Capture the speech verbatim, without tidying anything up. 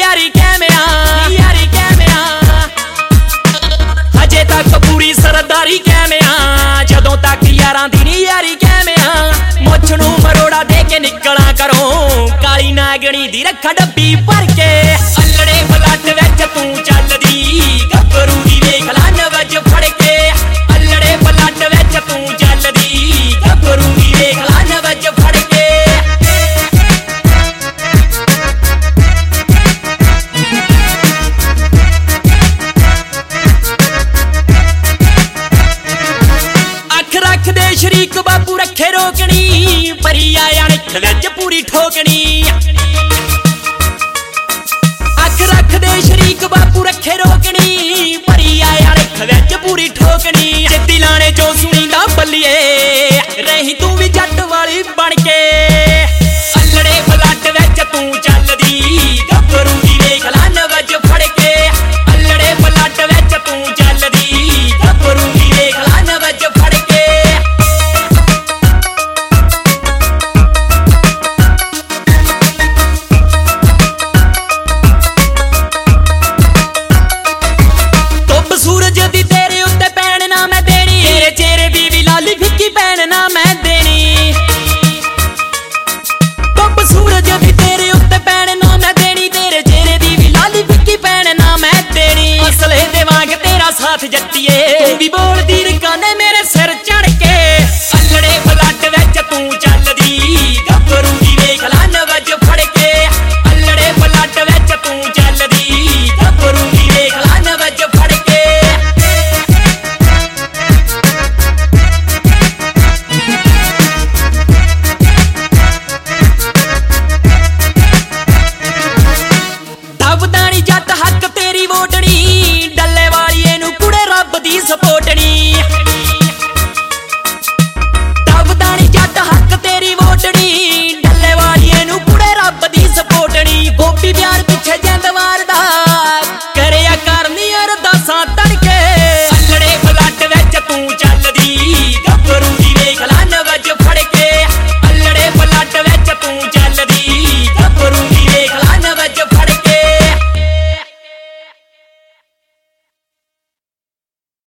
यारी कैमिया यारी कैमिया हजे तक पूरी सरदारी कैमिया जदों तक यारां दी नी यारी कैमिया मुछ नूं मरोड़ा दे के निकला करो काली नागणी दी रखा डब्बी भर के अल्लड़े फ्लड विच तू चलदी गब्बरू दी वेख ला नवज फड़ के अल्लड़े फ्लड विच तू चलदी गब्बरू दी वेख ला नवज फड़ के शरीक बापू रखे रोकनी परी आया निख विच पूरी ठोकनी अख रख दे शरीक बापू रखे रोकनी परी आया निख विच पूरी ठोकनी जिद्दी लाने चो सुनी दा बल्लिए रही तू भी जट वाली बन के।